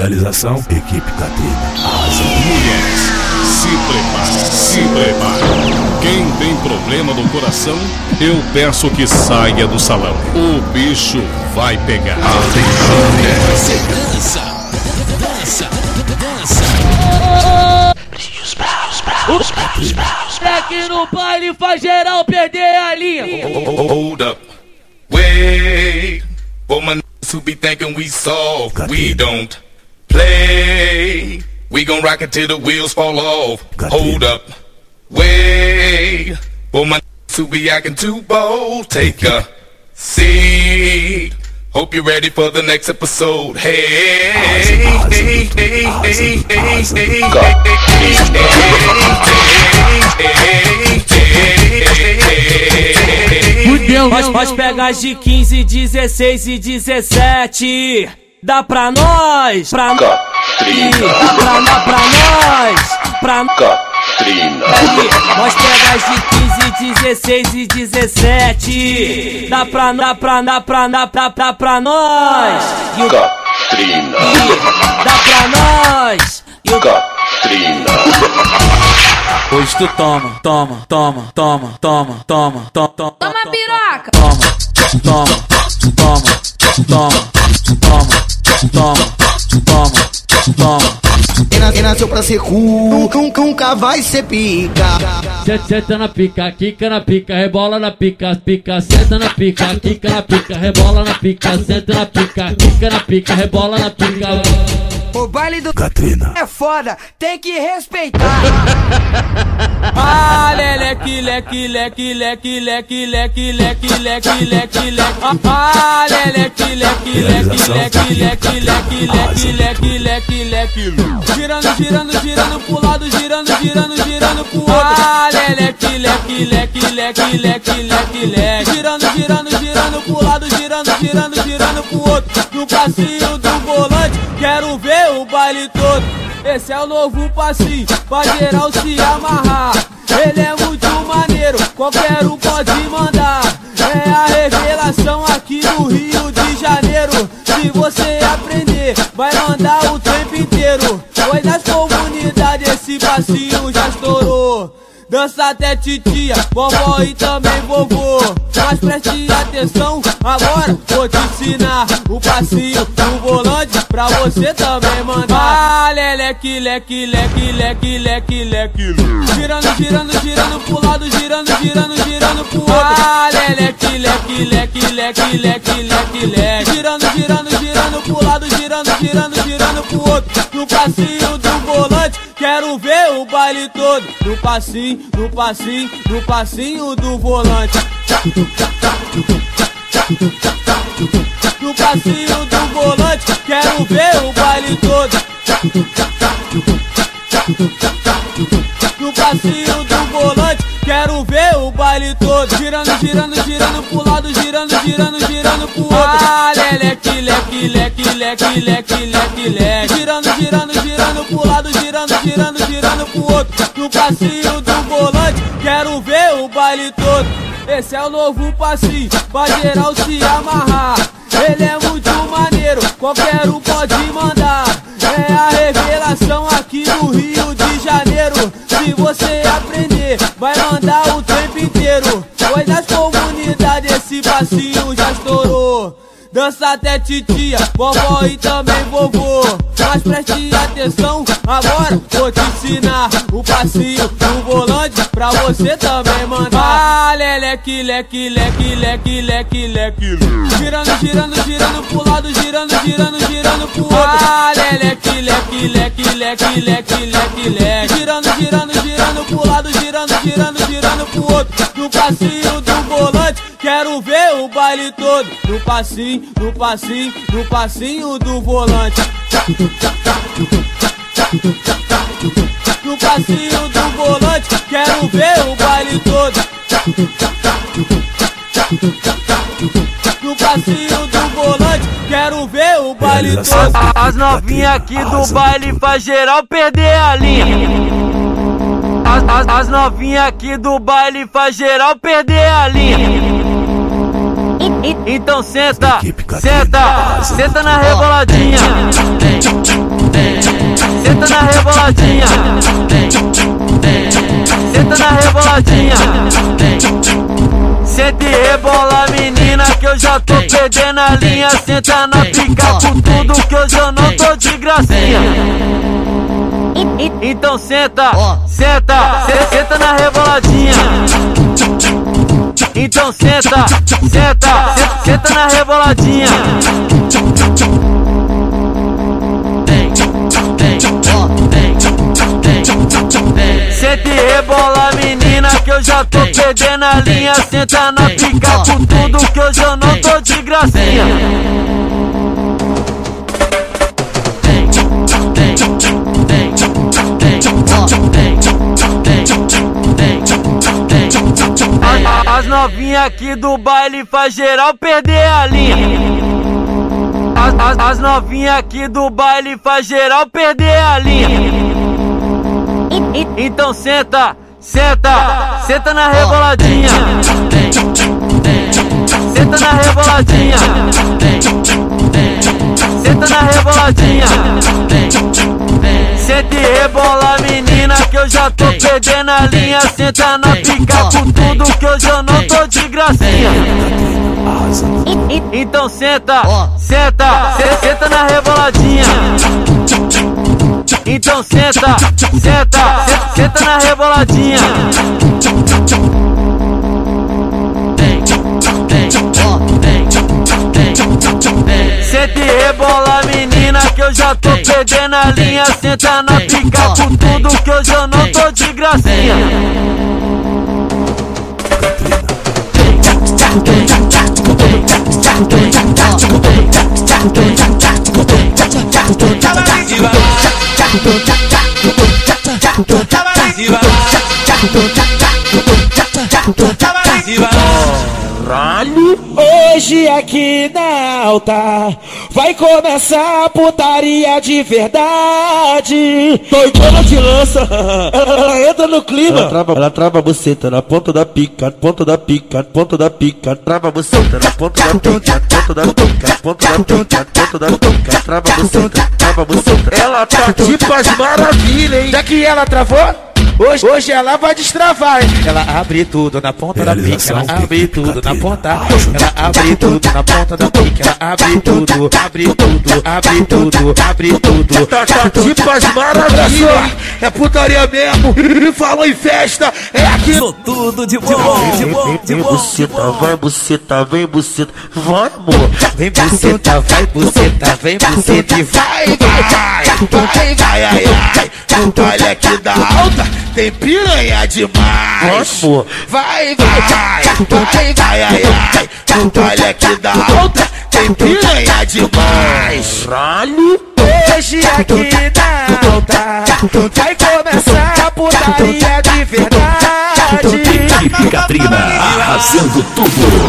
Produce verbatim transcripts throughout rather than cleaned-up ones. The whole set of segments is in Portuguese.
Realização, equipe Katrina. Mulheres, se prepare, se prepare. Quem tem problema no coração, eu peço que saia do salão. O bicho vai pegar. Você dança, dança, dança. Os bravos, bravos, bravos, bravos. Aqui no baile faz geral perder a linha. Hold up, wait. For my niggas who be thinking we soft, we don't play. We gon' rock it till the wheels fall off. Hold up, wait. For my niggas who be acting too bold, take a seat. Hope you're ready for the next episode. Hey, hey, hey, hey, hey, hey, Mas pode pegar as de quinze, dezesseis e dezessete. Dá pra nós, pra nós. Dá pra nós, pra nós. Pra Katrina. Nós pega as de quinze, dezesseis e dezessete. Dá pra, dá pra, dá pra, dá pra, dá pra nós. Katrina. Dá pra nós. Katrina. Hoje tu toma, toma, toma, toma, toma, toma, toma, toma. Toma piroca. Toma, toma, toma, toma, toma, toma, toma, toma. Quem nasceu pra ser cu, nunca vai ser pica. Senta na pica, quica na pica, rebola na pica, pica, senta na pica, quica na pica, rebola na pica, senta na pica, quica na pica, rebola na pica. O baile do Katrina é foda, tem que respeitar. Ah, leque, leque, leque, leque, leque, leque, leque, leque, leque, leque. Ah, leque, leque, leque, leque, leque, leque, leque, leque, leque, leque. Girando, girando, girando pro lado, girando, girando, girando pro outro. Ah, leque, leque, leque, leque, leque, leque, leque. Girando, girando, girando pro lado, girando, girando, girando pro outro. No passinho do volante, quero ver o baile todo. Esse é o novo passinho, pra geral se amarrar. Ele é muito maneiro, qualquer um pode mandar. É a revelação aqui no Rio de Janeiro. Se você aprender, vai mandar o tempo inteiro. Pois nas comunidades esse passinho já estourou. Dança até titia, vovó e também vovô. Mas preste atenção, agora vou te ensinar o passinho do volante pra você também mandar. Ah, leque, leque, leque, leque, leque, leque. Girando, girando, girando pro lado, girando, girando, girando pro outro. Ah, leque, leque, leque, leque, leque, leque, leque. Girando, girando, girando pro lado, girando, girando, girando pro outro. No passinho do volante, quero ver o baile todo. No passinho, no passinho, no passinho do volante. No passinho do volante, quero ver o baile todo. No passinho do volante, quero ver o baile todo. Girando, girando, girando pro lado, girando, girando, girando pro outro. Ah, leque, leque, leque, leque, leque, leque, leque. Girando, girando, girando pro lado, girando, girando, girando pro outro. No passinho do volante, quero ver o baile todo. Esse é o novo passinho, pra geral se amarrar. Ele é muito maneiro, qualquer um pode mandar. É a revelação aqui no Rio de Janeiro. Se você aprender, vai mandar o tempo inteiro. Pois nas comunidades esse passinho já estourou. Dança até titia, vovó e também vovô. Mas preste atenção, agora vou te ensinar o passinho do volante pra você também mandar. Ah, leque, leque, leque, leque, leque, leque. Girando, girando, girando pro lado, girando, girando, girando pro outro. Ah, leque, leque, leque, leque, leque, leque, leque. Girando, girando, girando pro lado, girando, girando, girando pro outro. No passinho do volante, quero ver o baile todo. No passinho, no passinho, no passinho do volante. No passinho do volante, quero ver o baile todo. No passinho do volante, quero ver o baile todo. As novinhas aqui do baile faz geral perder a linha. As, as, as novinhas aqui do baile faz geral perder a linha. Então senta, senta, senta na reboladinha. reboladinha. Senta na reboladinha. Senta e rebola, menina, que eu já tô perdendo a linha. Senta na pica com tudo, que hoje eu não tô de gracinha. Então senta, senta, senta na reboladinha. Então senta, senta, senta na reboladinha. Senta e rebola, menina, que eu já tô perdendo a linha. Senta na pica com tudo, que hoje eu não tô de gracinha. As novinhas aqui do baile faz geral perder a linha. As, as, as novinhas aqui do baile faz geral perder a linha. Então senta, senta, senta na reboladinha. Senta na reboladinha. Senta na reboladinha. Senta e rebola, menina, que eu já tô perdendo a linha. Senta na pica com tudo, que hoje eu não tô de gracinha. Então senta, senta, senta na reboladinha. Então senta, senta, senta na reboladinha. Senta e rebola, menina, que eu já tô perdendo a linha. Senta na pica com tudo, que hoje eu não tô de gracinha. Hoje aqui na alta vai começar a putaria de verdade. Doidona de lança, ela entra no clima. Ela trava, ela trava a buceta na ponta da pica, ponta da pica, ponta da pica. Trava a buceta na ponta da pica, ponta da pica, ponta da pica, ponta da pica. Trava a buceta, trava a buceta. Ela tá tipo as maravilhas, hein? Já que ela travou, Hoje, hoje ela vai destravar, hein? Ela abre tudo na ponta da pica, ela abre tudo na ponta. Ela abre tudo na ponta da pica, ela abre tudo, abre tudo, abre tudo, abre tudo. Tá, tá tipo as maravilhas, é putaria mesmo. E falou em festa, é aqui. Sou tudo de bom, de bom, de bom. Buceta, vai buceta, vem buceta, vai amor. Vem buceta, vai buceta, vem buceta e vai, vai, vai, vai, vai, ai, ai. Olha que da alta, tem piranha demais. Amor, vai, vai, vai, vai, vai, ai, ai. Olha que da alta, tem piranha demais. Ralho. Hoje aqui na alta vai começar a putaria de verdade. Equipe Katrina arrasando tudo.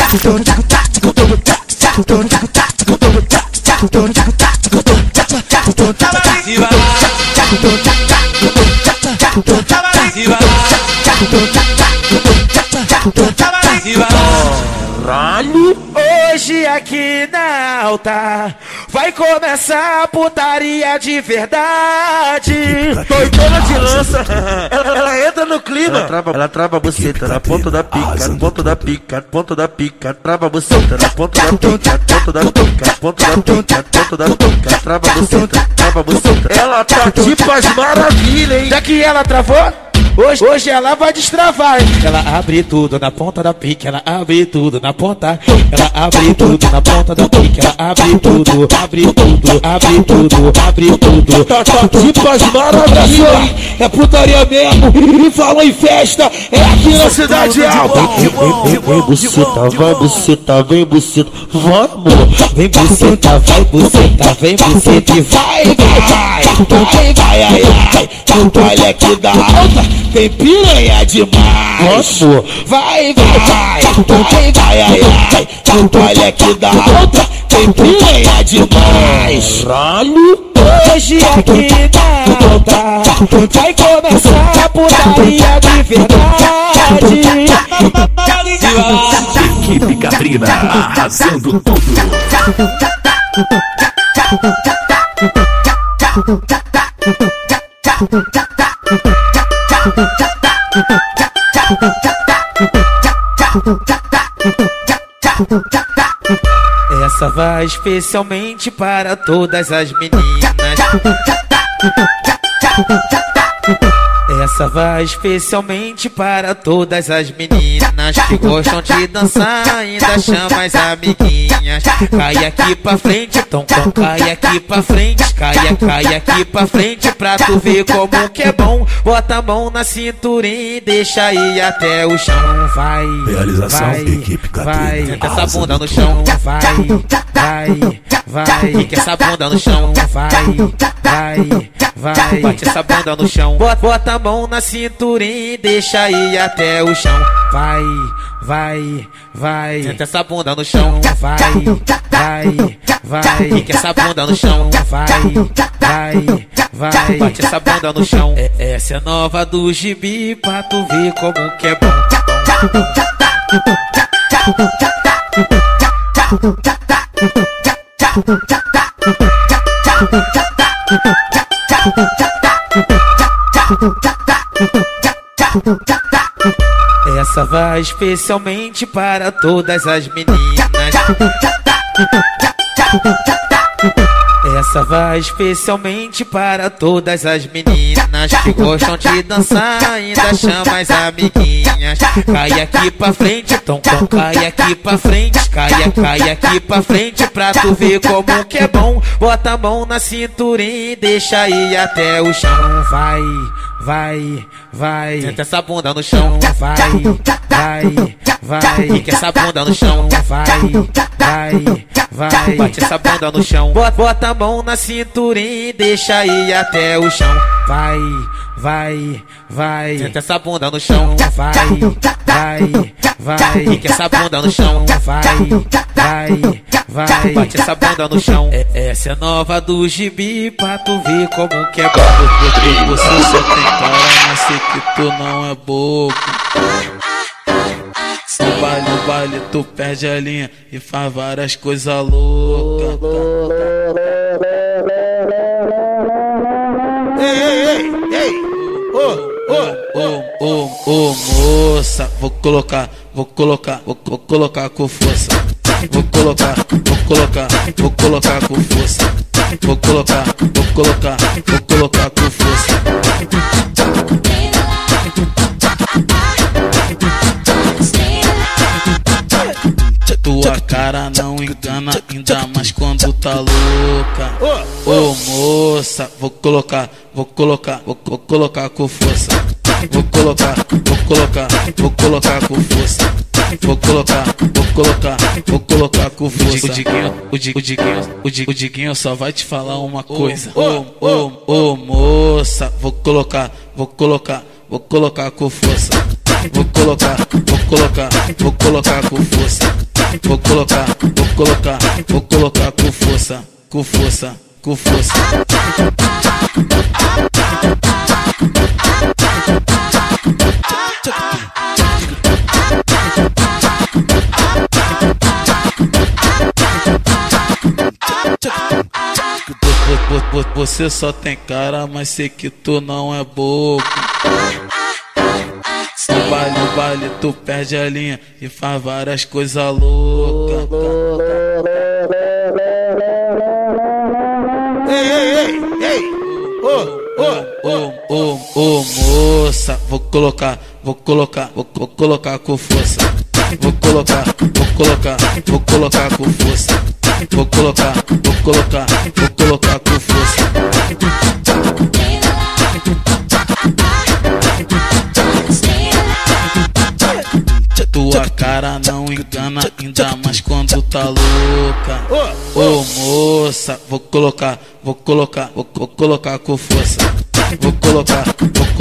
Hoje aqui na alta vai começar a putaria de verdade. Doidona de lança, ela, ela entra no clima. Ela trava, ela trava a buceta na ponta da pica, ponta da pica, ponta da pica. Trava a buceta na ponta da pica, ponta da pica, ponta da pica, ponta da pica. Trava a buceta, trava a buceta. Ela tá tipo as maravilhas, hein? Já que ela travou, Hoje, hoje ela vai destravar, hein? Ela abre tudo na ponta da pica, ela abre tudo na ponta. Ela abre tudo na ponta da pica, ela abre tudo, abre tudo, abre tudo, abre tudo. Tá, tá tipo as maravilhas, é putaria mesmo. E falou em festa, é aqui na Cidade Alta. Vem buceta, vai buceta, vem buceta, vai amor. Vem buceta, vai buceta, vem buceta e vai, vai, vai, vai, vai, ai, ai. Olha que da alta, tem piranha demais. Amor, vai, vai, vai, vai, vai, ai, ai. Olha que da alta, tem piranha demais. Ralho. Hoje aqui na alta vai começar a putaria de verdade. Equipe Katrina arrasando tudo. Essa vai especialmente para todas as meninas. Essa vai especialmente para todas as meninas que gostam de dançar, ainda chama as amiguinhas. Cai aqui pra frente, tom, tom, cai aqui pra frente, cai, cai aqui pra frente pra tu ver como que é bom. Bota a mão na cinturinha e deixa ir até o chão. Vai, Realização, vai, equipe vai, senta essa bunda no chão. Vai, vai, vai, fica essa bunda no chão. Vai, vai, vai, bate essa bunda no chão. Bota, bota a mão na cinturinha e deixa ir até o chão. Vai, vai, vai, senta essa bunda no chão. Vai, vai, vai, fica essa bunda no chão. Vai, vai, vai, bate essa bunda no chão. É, essa é nova do gibi pra tu ver como que é bom. Essa vai especialmente para todas as meninas. Essa vai especialmente para todas as meninas que gostam de dançar, ainda chama as amiguinhas. Cai aqui pra frente, tom, tom, cai aqui pra frente, cai, cai aqui pra frente pra tu ver como que é bom. Bota a mão na cinturinha e deixa ir até o chão. Vai, vai, vai, senta essa bunda no chão. Vai, vai, vai, fica essa bunda no chão. Vai, vai, vai, bate essa bunda no chão. Bota, bota a mão na cinturinha e deixa ir até o chão. Vai, vai, vai, senta essa bunda no chão. Vai, vai, vai, fica essa bunda no chão. Vai, vai, vai, bate essa bunda no chão. É, essa é nova do gibi pra tu ver como que é bom. Você só tem cara, mas sei que tu não é bobo. No baile, no baile tu perde a linha e faz várias coisas loucas. Ei, ei, ei, ei! Ô, ô, ô, ô, ô, moça, vou colocar, vou colocar, vou, vou colocar com força. Vou colocar, vou colocar, vou colocar com força. Vou colocar, vou colocar, vou colocar com força. Tua cara não engana, ainda mais quando tá louca. Ô moça, vou colocar, vou colocar, vou, vou colocar com força. Vou colocar, vou colocar, vou colocar com força. Vou colocar, vou colocar, vou colocar com força. O Diguinho, o Diguinho, o Diguinho, o Diguinho, o Diguinho só vai te falar uma coisa. Ô, ô, ô moça, vou colocar, vou colocar, vou colocar com força. Vou colocar, vou colocar, vou colocar com força. Vou colocar, vou colocar, vou colocar com força, com força, com força. Você só tem cara, mas sei que tu não é bobo. No baile, no baile tu perde a linha e faz várias coisas loucas. ei, ei, ei, ei! Ô, ô, ô, ô, ô, moça, vou colocar, vou colocar, vou, vou colocar com força. Vou colocar, vou colocar, vou colocar com força. Vou colocar, vou colocar, vou colocar com força. Tua cara não engana, ainda mais quando tá louca. Ô moça, vou colocar, vou colocar, vou, vou colocar com força. Vou colocar, vou colocar.